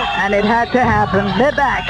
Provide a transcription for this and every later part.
And it had to happen. They're back.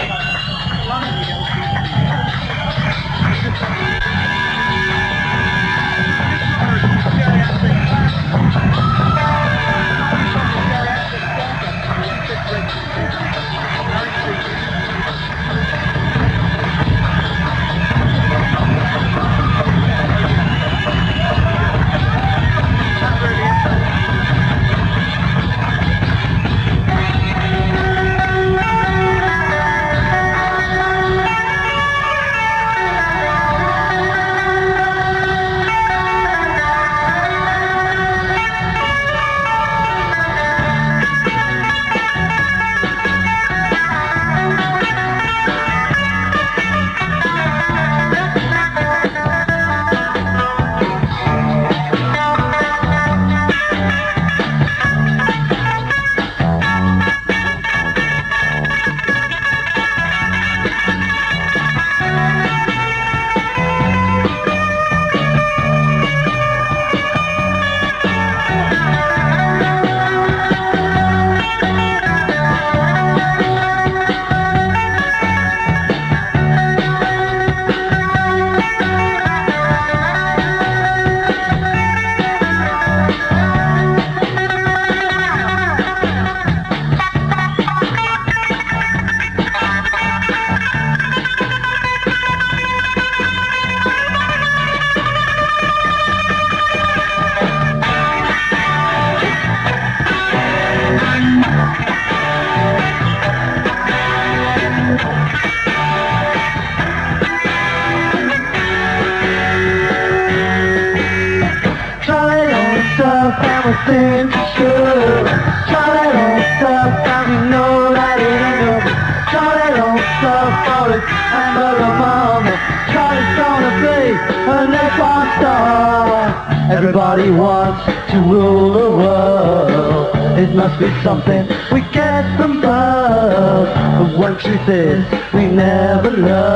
And we think it's true. Try that old stuff and we know that it ain't no good. Try that old stuff for this hamburger mama. Charlie's gonna be a napalm star. Everybody wants to rule the world. It must be something we get from birth. But one truth is we never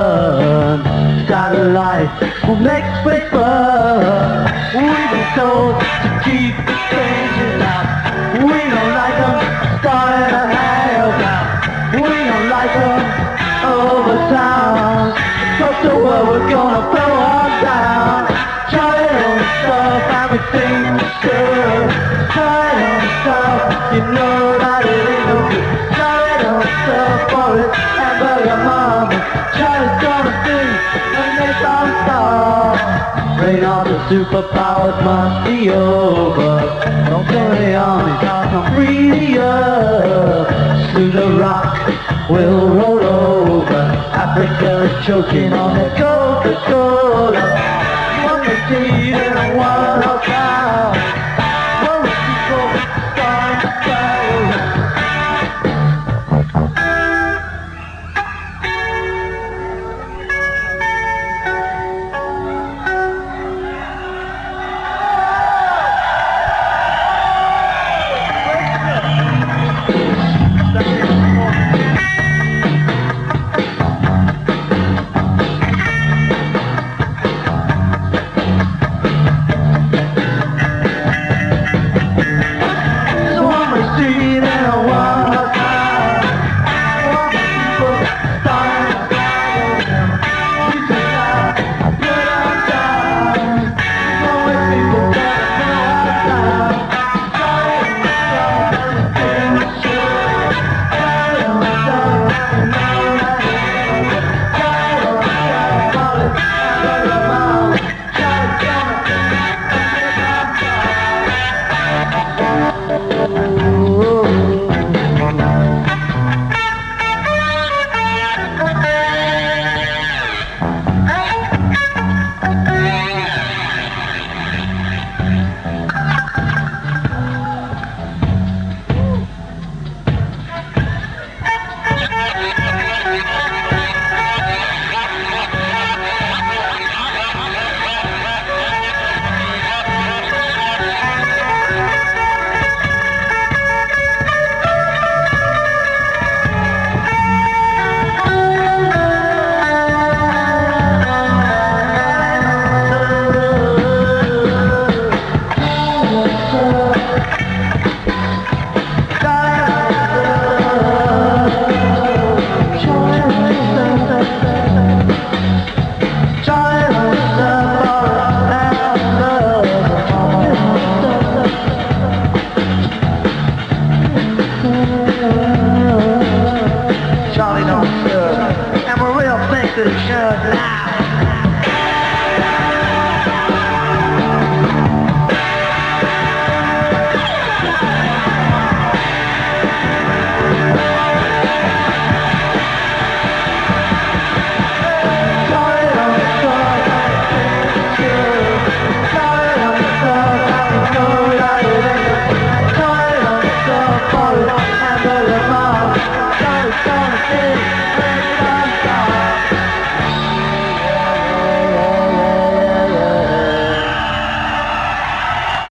learn. Satellite will make quick birth. We've been told to keep the changes out. We don't like them starting a hangout. We don't like them over town. Across the world we're gonna blow on down. Try it on stuff and we think it's good. Try it on stuff, you know that it ain't no good. Try it on stuff for it, hamburger mama. Charlie's gonna sing when they don't stop. Rain on the superpowers must be over. Don't tell the armies I'll come free the earth. Soon the rock will roll over. Africa is choking on their Coca-Cola. One day